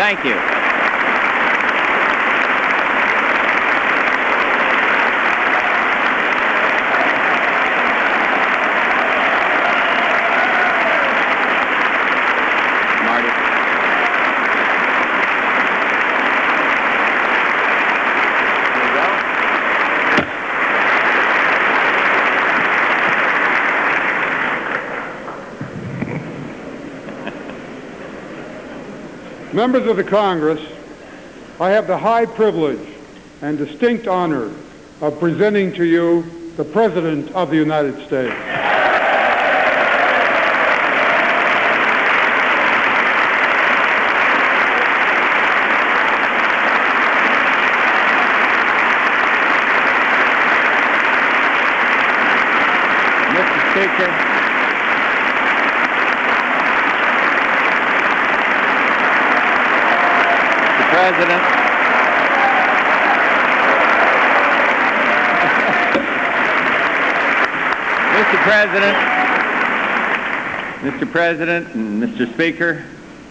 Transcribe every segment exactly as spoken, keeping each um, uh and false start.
Thank you. Members of the Congress, I have the high privilege and distinct honor of presenting to you the President of the United States. Mister Speaker, President, Mister President, Mister President, and Mister Speaker,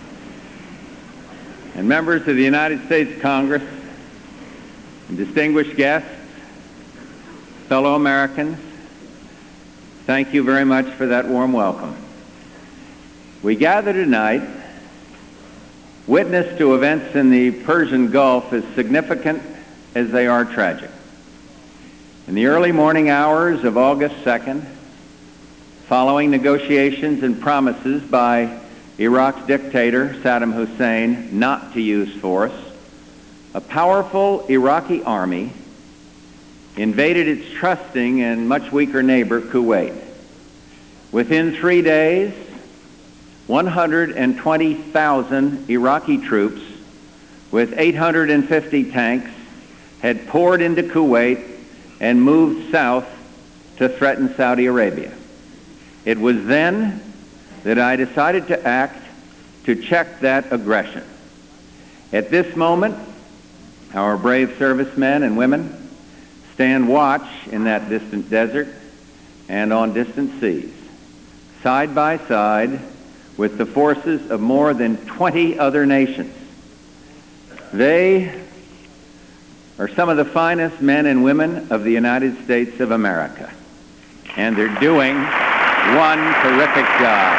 and members of the United States Congress, and distinguished guests, fellow Americans, thank you very much for that warm welcome. We gather tonight witness to events in the Persian Gulf as significant as they are tragic. In the early morning hours of August second, following negotiations and promises by Iraq's dictator, Saddam Hussein, not to use force, a powerful Iraqi army invaded its trusting and much weaker neighbor, Kuwait. Within three days, one hundred twenty thousand Iraqi troops with eight hundred fifty tanks had poured into Kuwait and moved south to threaten Saudi Arabia. It was then that I decided to act to check that aggression. At this moment, our brave servicemen and women stand watch in that distant desert and on distant seas, side by side with the forces of more than twenty other nations. They are some of the finest men and women of the United States of America, and they're doing one terrific job.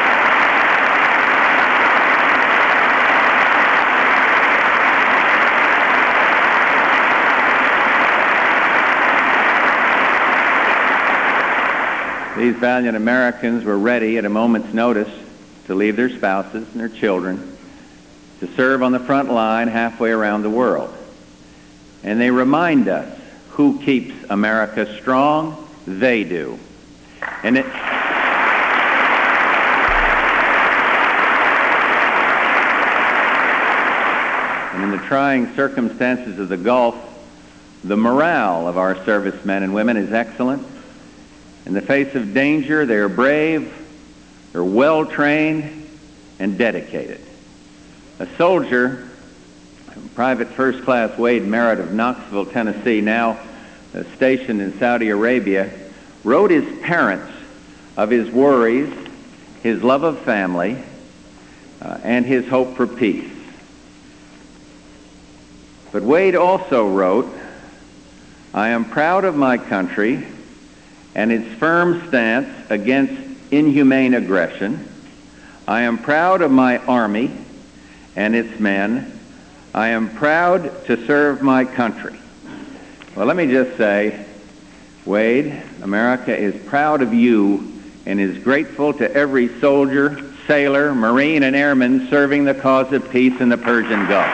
These valiant Americans were ready at a moment's notice to leave their spouses and their children to serve on the front line halfway around the world. And they remind us who keeps America strong. They do. And it, and in the trying circumstances of the Gulf, the morale of our servicemen and women is excellent. In the face of danger, they are brave, they're well-trained and dedicated. A soldier, Private First Class Wade Merritt of Knoxville, Tennessee, now stationed in Saudi Arabia, wrote his parents of his worries, his love of family, uh, and his hope for peace. But Wade also wrote, "I am proud of my country and its firm stance against inhumane aggression. I am proud of my Army and its men. I am proud to serve my country." Well, let me just say, Wade, America is proud of you and is grateful to every soldier, sailor, Marine, and airman serving the cause of peace in the Persian Gulf.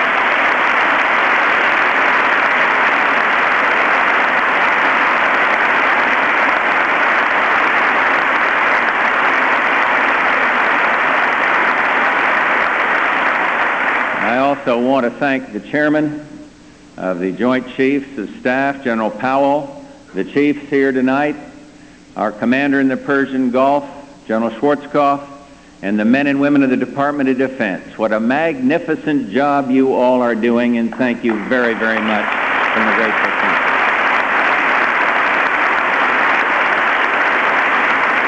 I also want to thank the chairman of the Joint Chiefs of Staff, General Powell, the chiefs here tonight, our commander in the Persian Gulf, General Schwarzkopf, and the men and women of the Department of Defense. What a magnificent job you all are doing, and thank you very, very much from the grateful country.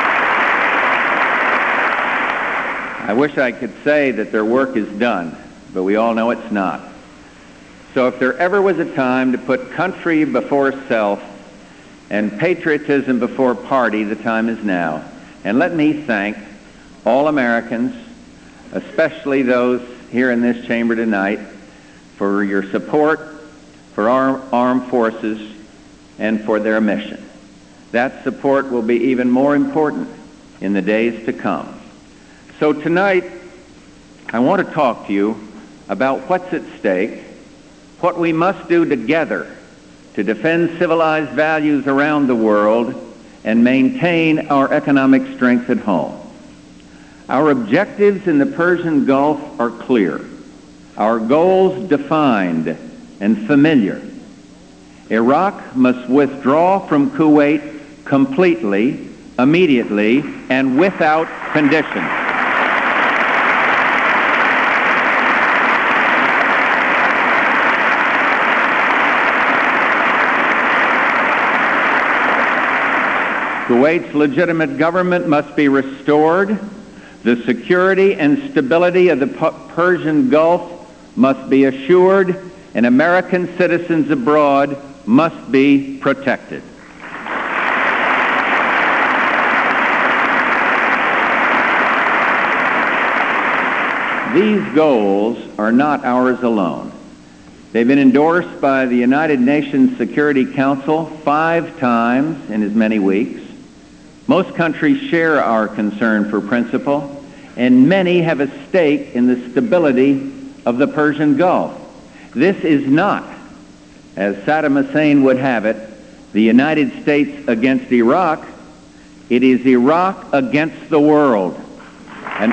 I wish I could say that their work is done, but we all know it's not. So if there ever was a time to put country before self and patriotism before party, the time is now. And let me thank all Americans, especially those here in this chamber tonight, for your support for our armed forces and for their mission. That support will be even more important in the days to come. So tonight, I want to talk to you about what's at stake, what we must do together to defend civilized values around the world and maintain our economic strength at home. Our objectives in the Persian Gulf are clear, our goals defined and familiar. Iraq must withdraw from Kuwait completely, immediately, and without condition. Kuwait's legitimate government must be restored. The security and stability of the Persian Gulf must be assured, and American citizens abroad must be protected. These goals are not ours alone. They've been endorsed by the United Nations Security Council five times in as many weeks. Most countries share our concern for principle, and many have a stake in the stability of the Persian Gulf. This is not, as Saddam Hussein would have it, the United States against Iraq. It is Iraq against the world. And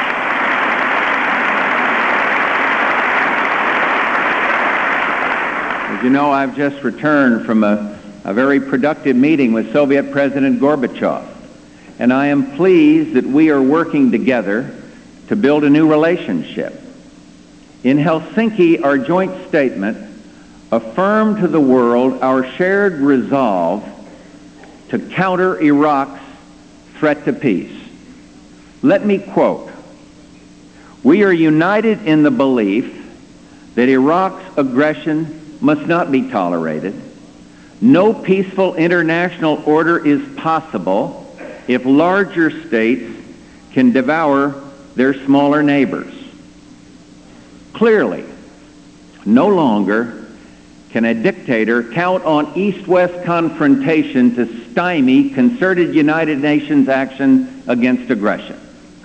as you know, I've just returned from a, a very productive meeting with Soviet President Gorbachev, and I am pleased that we are working together to build a new relationship. In Helsinki, our joint statement affirmed to the world our shared resolve to counter Iraq's threat to peace. Let me quote, "We are united in the belief that Iraq's aggression must not be tolerated. No peaceful international order is possible if larger states can devour their smaller neighbors. Clearly, no longer can a dictator count on East-West confrontation to stymie concerted United Nations action against aggression."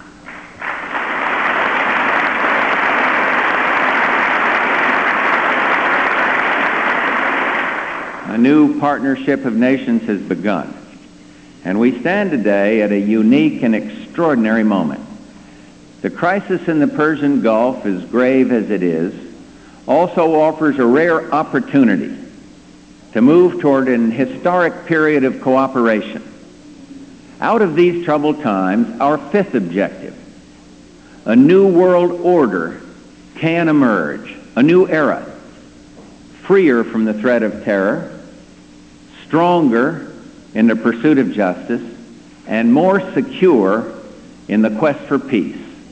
A new partnership of nations has begun, and we stand today at a unique and extraordinary moment. The crisis in the Persian Gulf, as grave as it is, also offers a rare opportunity to move toward an historic period of cooperation. Out of these troubled times, our fifth objective, a new world order, can emerge, a new era, freer from the threat of terror, stronger in the pursuit of justice, and more secure in the quest for peace.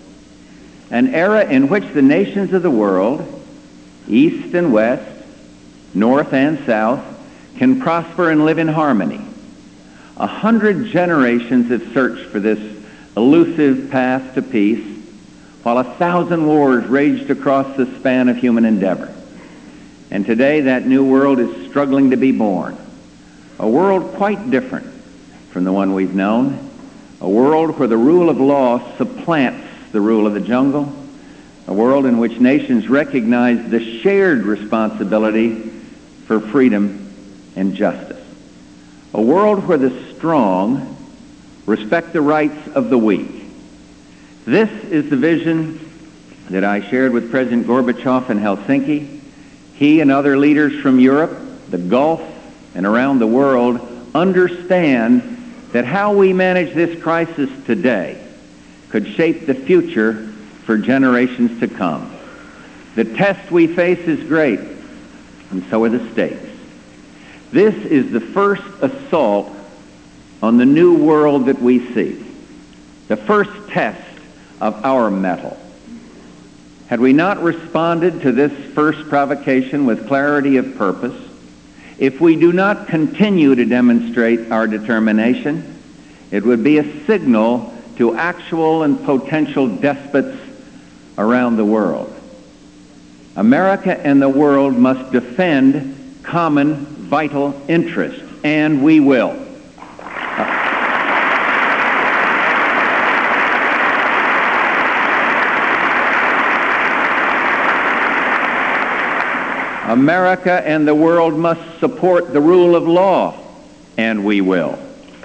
An era in which the nations of the world, East and West, North and South, can prosper and live in harmony. A hundred generations have searched for this elusive path to peace, while a thousand wars raged across the span of human endeavor. And today that new world is struggling to be born. A world quite different from the one we've known. A world where the rule of law supplants the rule of the jungle. A world in which nations recognize the shared responsibility for freedom and justice. A world where the strong respect the rights of the weak. This is the vision that I shared with President Gorbachev in Helsinki. He and other leaders from Europe, the Gulf, and around the world understand that how we manage this crisis today could shape the future for generations to come. The test we face is great, and so are the stakes. This is the first assault on the new world that we see, the first test of our mettle. Had we not responded to this first provocation with clarity of purpose, if we do not continue to demonstrate our determination, it would be a signal to actual and potential despots around the world. America and the world must defend common vital interests, and we will. America and the world must support the rule of law, and we will.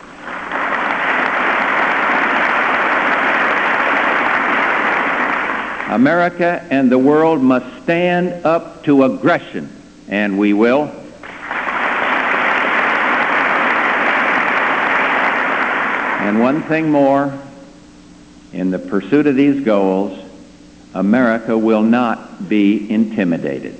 America and the world must stand up to aggression, and we will. And one thing more, in the pursuit of these goals, America will not be intimidated.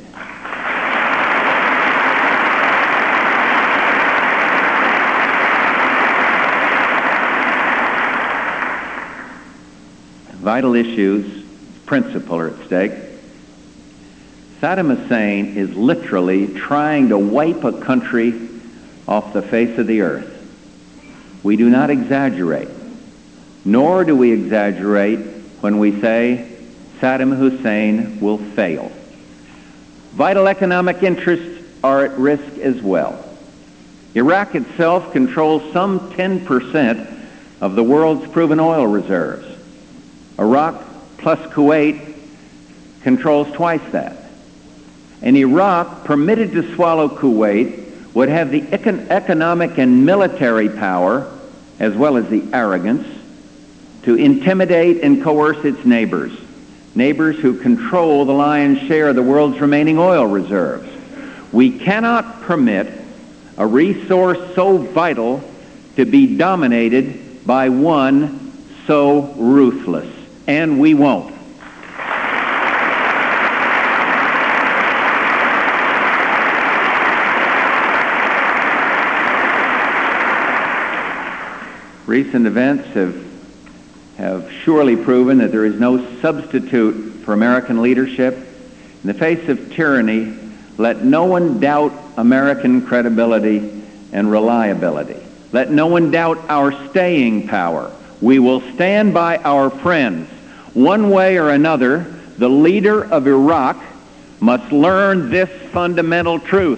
Vital issues, principle are at stake. Saddam Hussein is literally trying to wipe a country off the face of the earth. We do not exaggerate, nor do we exaggerate when we say Saddam Hussein will fail. Vital economic interests are at risk as well. Iraq itself controls some ten percent of the world's proven oil reserves. Iraq plus Kuwait controls twice that. And Iraq, permitted to swallow Kuwait, would have the econ- economic and military power, as well as the arrogance, to intimidate and coerce its neighbors, neighbors who control the lion's share of the world's remaining oil reserves. We cannot permit a resource so vital to be dominated by one so ruthless. And we won't. Recent events have, have surely proven that there is no substitute for American leadership. In the face of tyranny, let no one doubt American credibility and reliability. Let no one doubt our staying power. We will stand by our friends. One way or another, the leader of Iraq must learn this fundamental truth.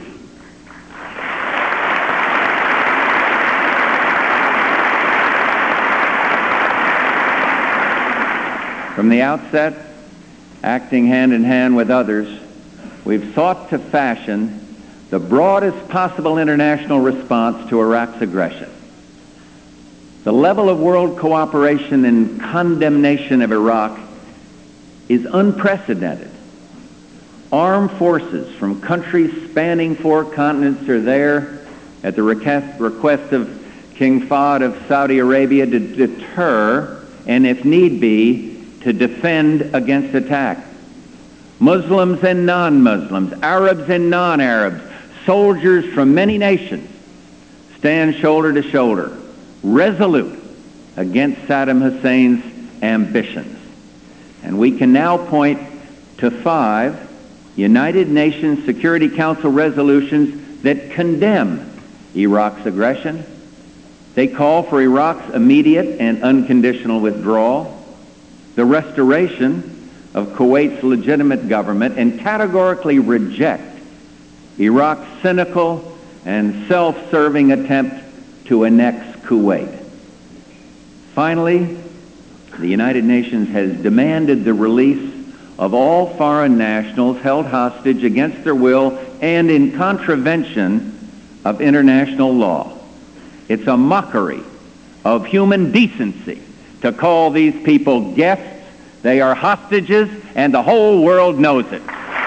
From the outset, acting hand in hand with others, we've sought to fashion the broadest possible international response to Iraq's aggression. The level of world cooperation and condemnation of Iraq is unprecedented. Armed forces from countries spanning four continents are there at the request, request of King Fahd of Saudi Arabia to deter and, if need be, to defend against attack. Muslims and non-Muslims, Arabs and non-Arabs, soldiers from many nations stand shoulder to shoulder, resolute against Saddam Hussein's ambitions. And we can now point to five United Nations Security Council resolutions that condemn Iraq's aggression. They call for Iraq's immediate and unconditional withdrawal, the restoration of Kuwait's legitimate government, and categorically reject Iraq's cynical and self-serving attempt to annex Kuwait. Finally, the United Nations has demanded the release of all foreign nationals held hostage against their will and in contravention of international law. It's a mockery of human decency to call these people guests. They are hostages, and the whole world knows it.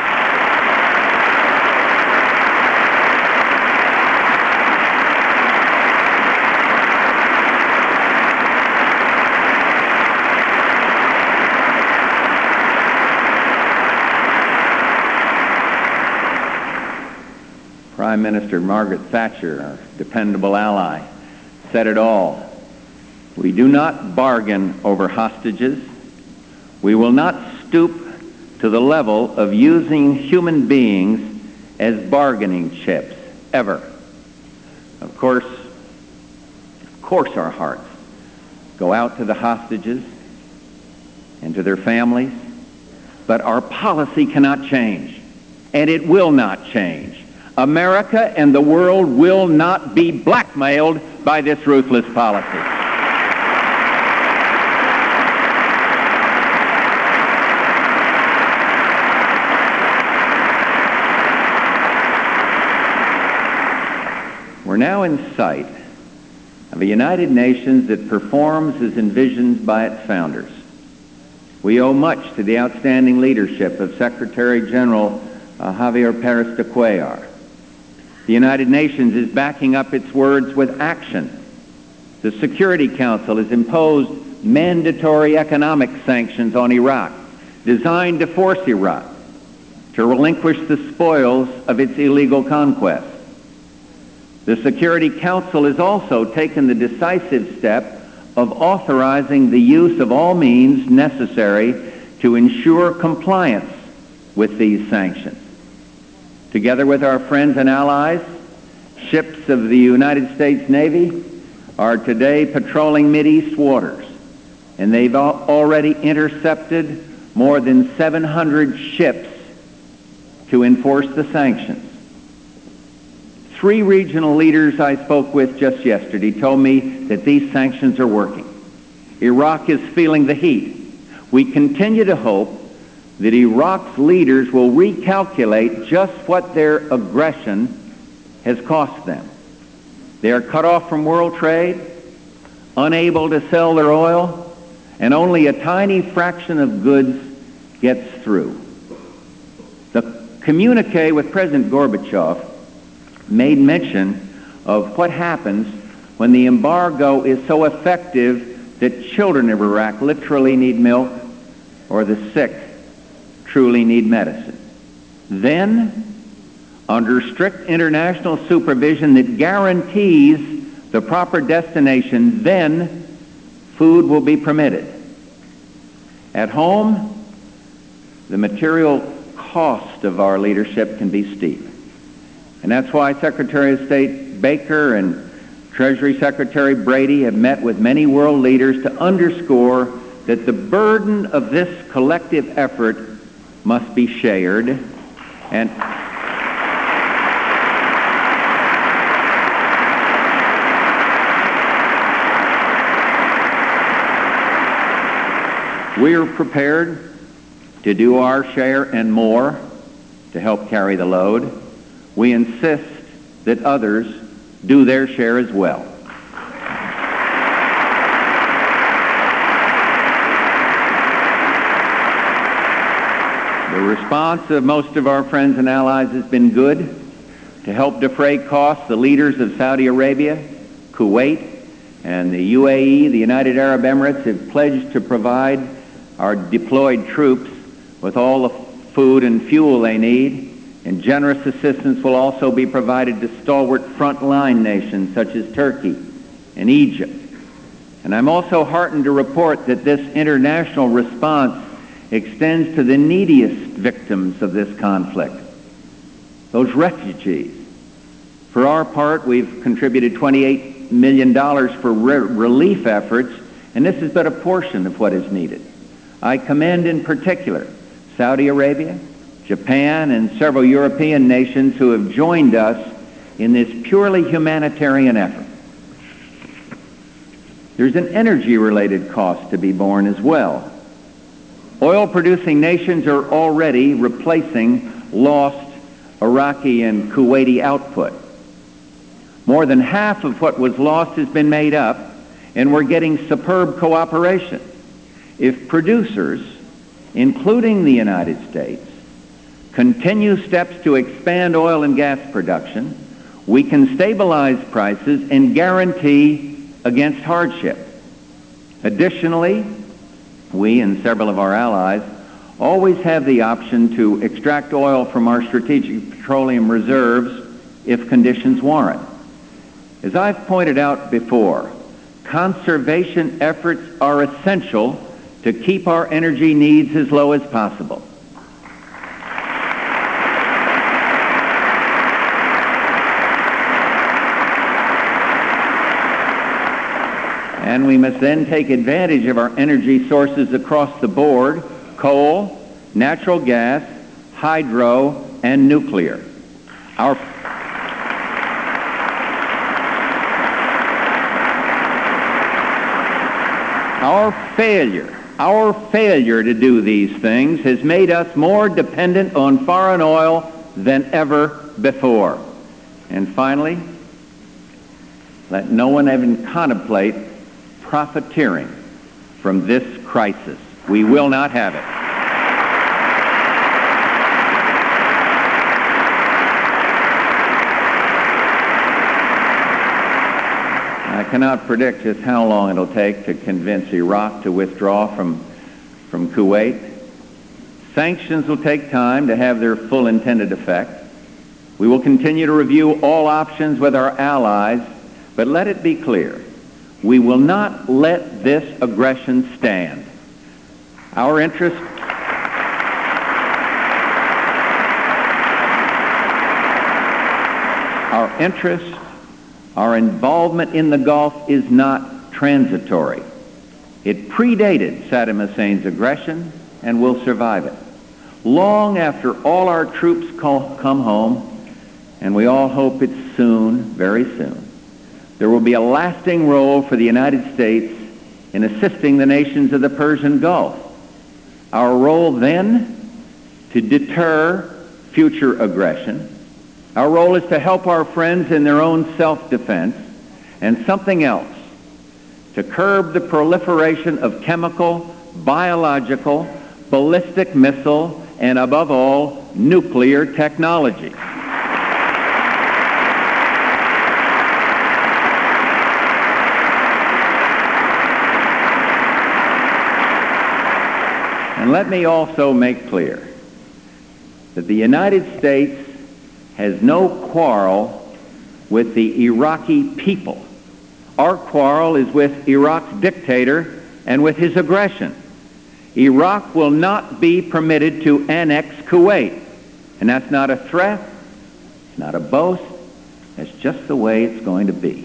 Prime Minister Margaret Thatcher, our dependable ally, said it all. We do not bargain over hostages. We will not stoop to the level of using human beings as bargaining chips, ever. Of course, of course our hearts go out to the hostages and to their families, but our policy cannot change, and it will not change. America and the world will not be blackmailed by this ruthless policy. We're now in sight of a United Nations that performs as envisioned by its founders. We owe much to the outstanding leadership of Secretary General uh, Javier Pérez de Cuellar. The United Nations is backing up its words with action. The Security Council has imposed mandatory economic sanctions on Iraq, designed to force Iraq to relinquish the spoils of its illegal conquest. The Security Council has also taken the decisive step of authorizing the use of all means necessary to ensure compliance with these sanctions. Together with our friends and allies, ships of the United States Navy are today patrolling Mideast waters, and they've al- already intercepted more than seven hundred ships to enforce the sanctions. Three regional leaders I spoke with just yesterday told me that these sanctions are working. Iraq is feeling the heat. We continue to hope that Iraq's leaders will recalculate just what their aggression has cost them. They are cut off from world trade, unable to sell their oil, and only a tiny fraction of goods gets through. The communique with President Gorbachev made mention of what happens when the embargo is so effective that children of Iraq literally need milk, or the sick truly need medicine. Then, under strict international supervision that guarantees the proper destination, then food will be permitted. At home, the material cost of our leadership can be steep. And that's why Secretary of State Baker and Treasury Secretary Brady have met with many world leaders to underscore that the burden of this collective effort must be shared. And we are prepared to do our share and more to help carry the load. We insist that others do their share as well. The response of most of our friends and allies has been good. To help defray costs, the leaders of Saudi Arabia, Kuwait, and the U A E, the United Arab Emirates, have pledged to provide our deployed troops with all the food and fuel they need. And generous assistance will also be provided to stalwart frontline nations such as Turkey and Egypt. And I'm also heartened to report that this international response extends to the neediest victims of this conflict, those refugees. For our part, we've contributed twenty-eight million dollars for re- relief efforts, and this is but a portion of what is needed. I commend in particular Saudi Arabia, Japan, and several European nations who have joined us in this purely humanitarian effort. There's an energy-related cost to be borne as well. Oil-producing nations are already replacing lost Iraqi and Kuwaiti output. More than half of what was lost has been made up, and we're getting superb cooperation. If producers, including the United States, continue steps to expand oil and gas production, we can stabilize prices and guarantee against hardship. Additionally, we and several of our allies always have the option to extract oil from our strategic petroleum reserves if conditions warrant. As I've pointed out before, conservation efforts are essential to keep our energy needs as low as possible. And we must then take advantage of our energy sources across the board: coal, natural gas, hydro, and nuclear. Our Our failure, our failure to do these things has made us more dependent on foreign oil than ever before. And finally, let no one even contemplate profiteering from this crisis. We will not have it. I cannot predict just how long it'll take to convince Iraq to withdraw from, from Kuwait. Sanctions will take time to have their full intended effect. We will continue to review all options with our allies, but let it be clear, we will not let this aggression stand. Our interest our interest Our involvement in the Gulf is not transitory. It predated Saddam Hussein's aggression and will survive it. Long after all our troops come home, and we all hope it's soon, very soon, there will be a lasting role for the United States in assisting the nations of the Persian Gulf. Our role then, to deter future aggression. Our role is to help our friends in their own self-defense, and something else, to curb the proliferation of chemical, biological, ballistic missile, and above all, nuclear technology. And let me also make clear that the United States has no quarrel with the Iraqi people. Our quarrel is with Iraq's dictator and with his aggression. Iraq will not be permitted to annex Kuwait. And that's not a threat, it's not a boast, it's just the way it's going to be.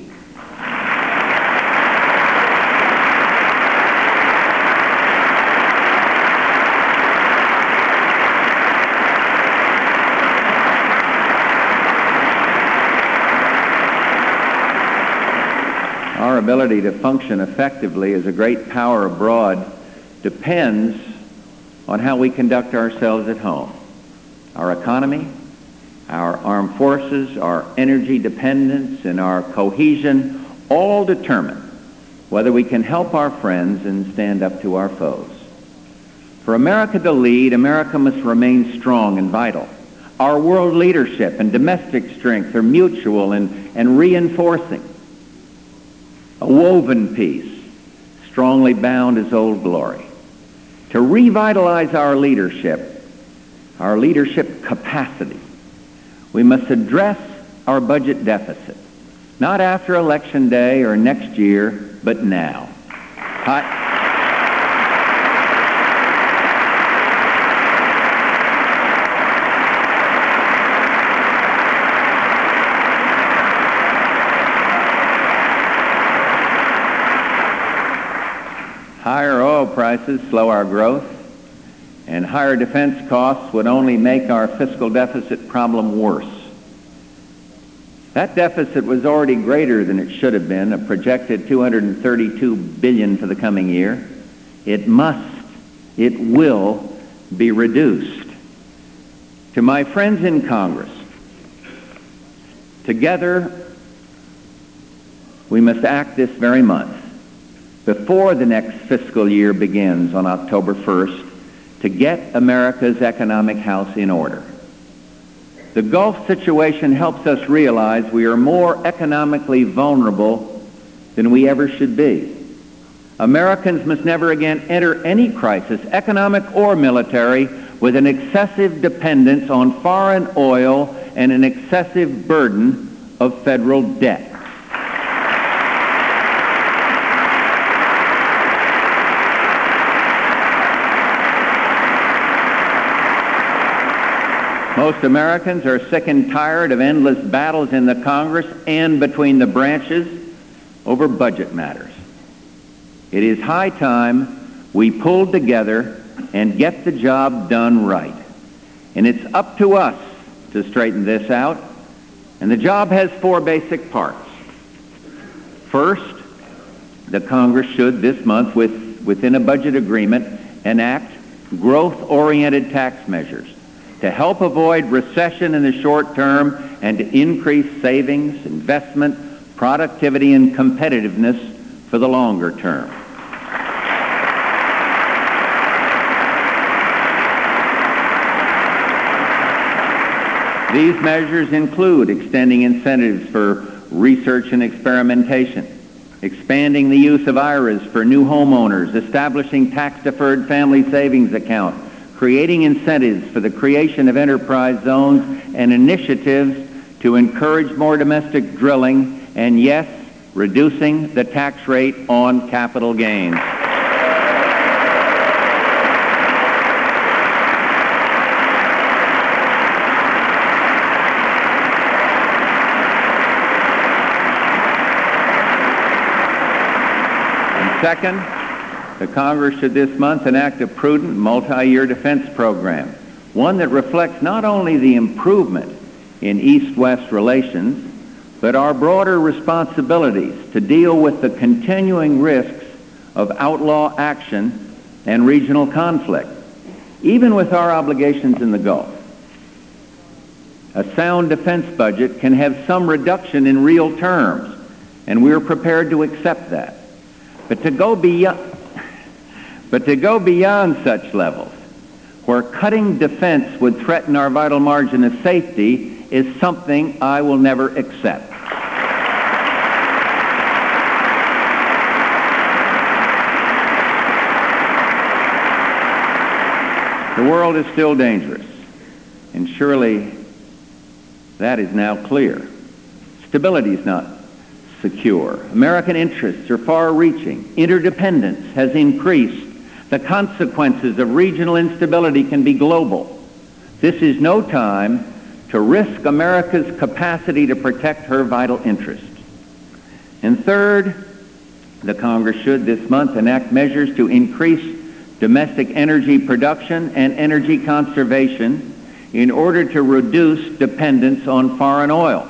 Our ability to function effectively as a great power abroad depends on how we conduct ourselves at home. Our economy, our armed forces, our energy dependence, and our cohesion all determine whether we can help our friends and stand up to our foes. For America to lead, America must remain strong and vital. Our world leadership and domestic strength are mutual and, and reinforcing. A woven piece, strongly bound as old glory. To revitalize our leadership, our leadership capacity, we must address our budget deficit, not after Election Day or next year, but now. I Higher oil prices slow our growth, and higher defense costs would only make our fiscal deficit problem worse. That deficit was already greater than it should have been, a projected two hundred thirty-two billion dollars for the coming year. It must, it will be reduced. To my friends in Congress, together we must act this very month, before the next fiscal year begins on October first, to get America's economic house in order. The Gulf situation helps us realize we are more economically vulnerable than we ever should be. Americans must never again enter any crisis, economic or military, with an excessive dependence on foreign oil and an excessive burden of federal debt. Most Americans are sick and tired of endless battles in the Congress and between the branches over budget matters. It is high time we pull together and get the job done right. And it's up to us to straighten this out. And the job has four basic parts. First, the Congress should this month, with, within a budget agreement, enact growth-oriented tax measures to help avoid recession in the short term and to increase savings, investment, productivity, and competitiveness for the longer term. These measures include extending incentives for research and experimentation, expanding the use of I R As for new homeowners, establishing tax-deferred family savings account, creating incentives for the creation of enterprise zones and initiatives to encourage more domestic drilling, and yes, reducing the tax rate on capital gains. Second, the Congress should this month enact a prudent multi-year defense program, one that reflects not only the improvement in East-West relations, but our broader responsibilities to deal with the continuing risks of outlaw action and regional conflict, even with our obligations in the Gulf. A sound defense budget can have some reduction in real terms, and we're prepared to accept that. But to go beyond, but to go beyond such levels, where cutting defense would threaten our vital margin of safety, is something I will never accept. The world is still dangerous, and surely that is now clear. Stability is not secure. American interests are far-reaching. Interdependence has increased. The consequences of regional instability can be global. This is no time to risk America's capacity to protect her vital interests. And third, the Congress should this month enact measures to increase domestic energy production and energy conservation in order to reduce dependence on foreign oil.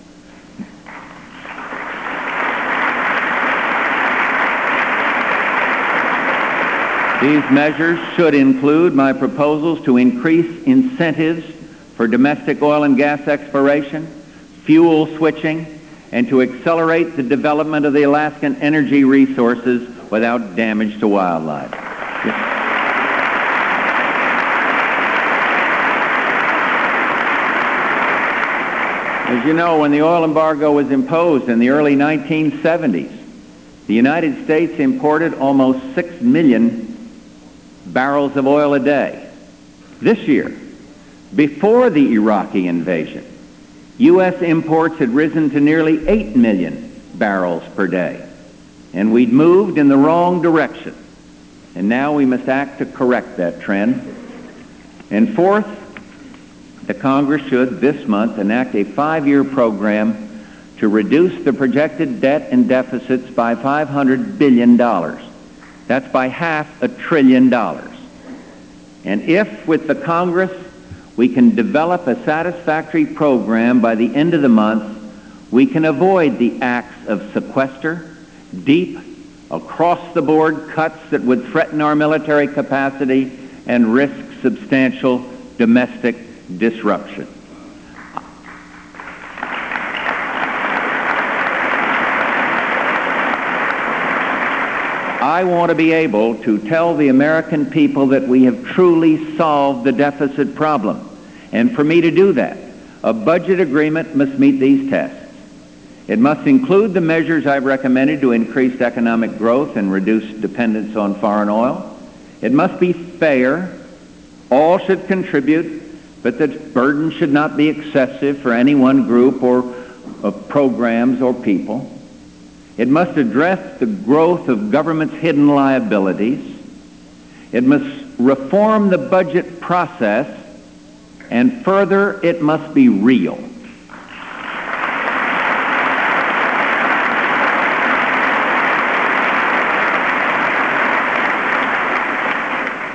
These measures should include my proposals to increase incentives for domestic oil and gas exploration, fuel switching, and to accelerate the development of the Alaskan energy resources without damage to wildlife. As you know, when the oil embargo was imposed in the early nineteen seventies, the United States imported almost six million barrels of oil a day. This year, before the Iraqi invasion, U S imports had risen to nearly eight million barrels per day. And we'd moved in the wrong direction. And now we must act to correct that trend. And fourth, the Congress should this month enact a five-year program to reduce the projected debt and deficits by five hundred billion dollars. That's by half a trillion dollars. And if, with the Congress, we can develop a satisfactory program by the end of the month, we can avoid the acts of sequester, deep, across-the-board cuts that would threaten our military capacity and risk substantial domestic disruption. I want to be able to tell the American people that we have truly solved the deficit problem. And for me to do that, a budget agreement must meet these tests. It must include the measures I've recommended to increase economic growth and reduce dependence on foreign oil. It must be fair. All should contribute, but the burden should not be excessive for any one group or of programs or people. It must address the growth of government's hidden liabilities. It must reform the budget process, and further, it must be real.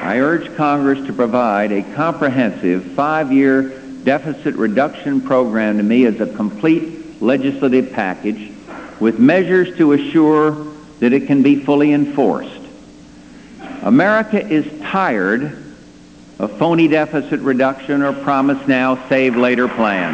I urge Congress to provide a comprehensive five-year deficit reduction program to me as a complete legislative package with measures to assure that it can be fully enforced. America is tired of phony deficit reduction or promise now, save later plans.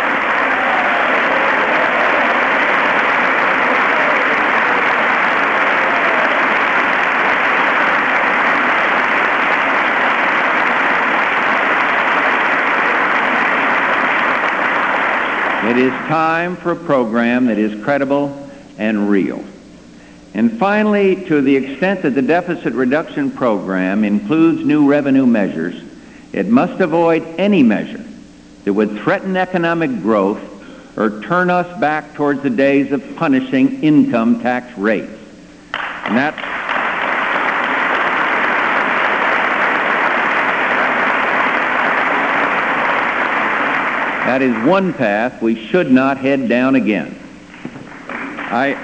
It is time for a program that is credible and real. And finally, to the extent that the deficit reduction program includes new revenue measures, it must avoid any measure that would threaten economic growth or turn us back towards the days of punishing income tax rates. And that That is one path we should not head down again. I,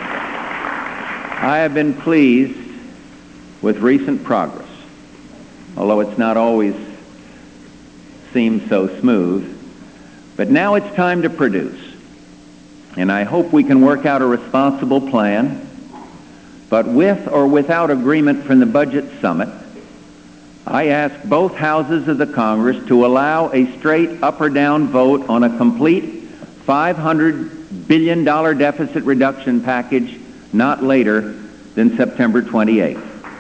I have been pleased with recent progress, although it's not always seemed so smooth. But now it's time to produce. And I hope we can work out a responsible plan. But with or without agreement from the Budget Summit, I ask both houses of the Congress to allow a straight up or down vote on a complete five hundred billion dollars deficit reduction package not later than September twenty-eighth.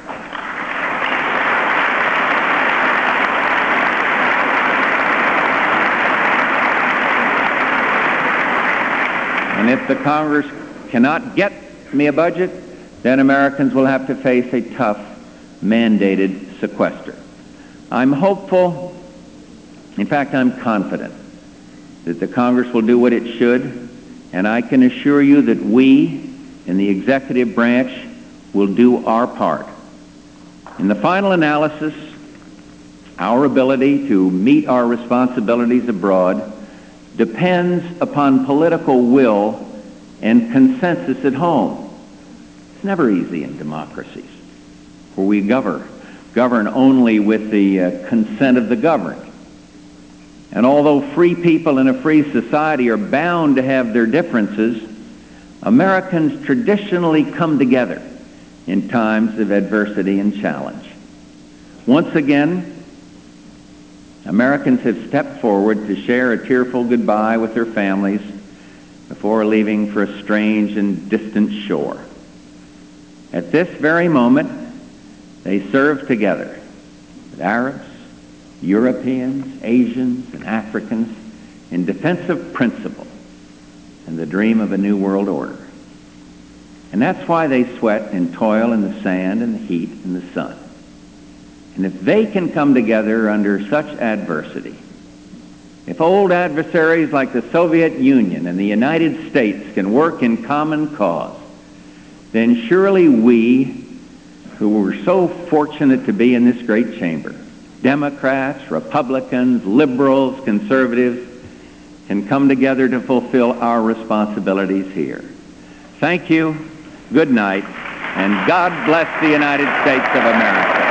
And if the Congress cannot get me a budget, then Americans will have to face a tough mandated sequester. I'm hopeful, in fact, I'm confident that the Congress will do what it should, and I can assure you that we in the executive branch will do our part. In the final analysis, our ability to meet our responsibilities abroad depends upon political will and consensus at home. It's never easy in democracies, where we govern. govern only with the uh, consent of the governed. And although free people in a free society are bound to have their differences, Americans traditionally come together in times of adversity and challenge. Once again, Americans have stepped forward to share a tearful goodbye with their families before leaving for a strange and distant shore. At this very moment, they serve together with Arabs, Europeans, Asians, and Africans in defense of principle and the dream of a new world order. And that's why they sweat and toil in the sand and the heat and the sun. And if they can come together under such adversity, if old adversaries like the Soviet Union and the United States can work in common cause, then surely we, who were so fortunate to be in this great chamber, Democrats, Republicans, liberals, conservatives, can come together to fulfill our responsibilities here. Thank you, good night, and God bless the United States of America.